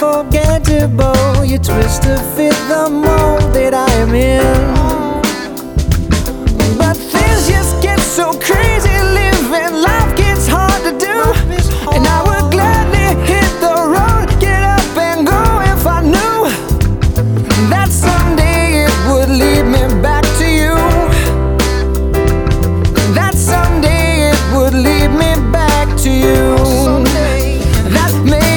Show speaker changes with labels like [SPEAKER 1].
[SPEAKER 1] unforgettable. You twist to fit the mold that I am in.